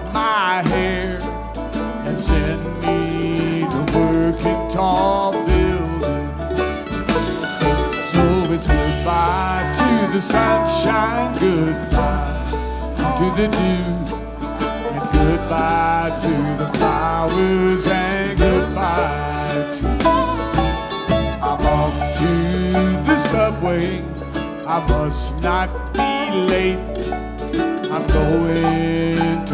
my hair and send me to work in tall buildings. So it's goodbye to the sunshine, goodbye to the dew, and goodbye to the flowers, and goodbye to you. I'm off to the subway, I must not be late. I'm going to